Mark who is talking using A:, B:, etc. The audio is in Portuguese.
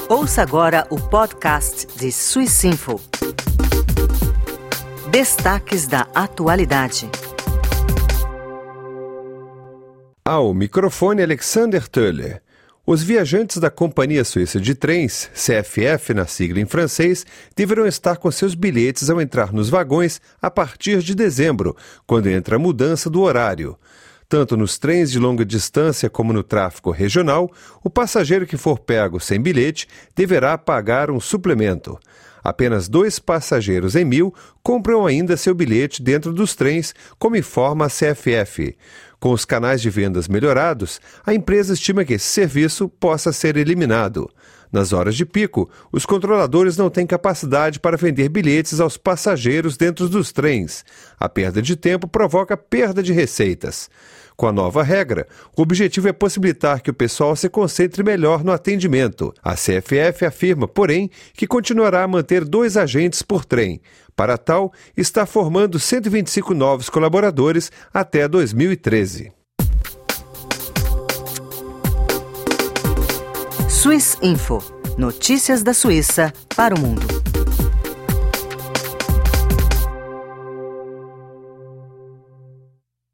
A: Ouça agora o podcast de Swissinfo. Destaques da atualidade.
B: Ao microfone Alexander Töller. Os viajantes da Companhia Suíça de Trens, CFF na sigla em francês, deverão estar com seus bilhetes ao entrar nos vagões a partir de dezembro, quando entra a mudança do horário. Tanto nos trens de longa distância como no tráfego regional, o passageiro que for pego sem bilhete deverá pagar um suplemento. Apenas 2 passageiros em 1.000 compram ainda seu bilhete dentro dos trens, como informa a CFF. Com os canais de vendas melhorados, a empresa estima que esse serviço possa ser eliminado. Nas horas de pico, os controladores não têm capacidade para vender bilhetes aos passageiros dentro dos trens. A perda de tempo provoca perda de receitas. Com a nova regra, o objetivo é possibilitar que o pessoal se concentre melhor no atendimento. A CFF afirma, porém, que continuará a manter 2 agentes por trem. Para tal, está formando 125 novos colaboradores até 2013.
A: Swissinfo. Notícias da Suíça para o mundo.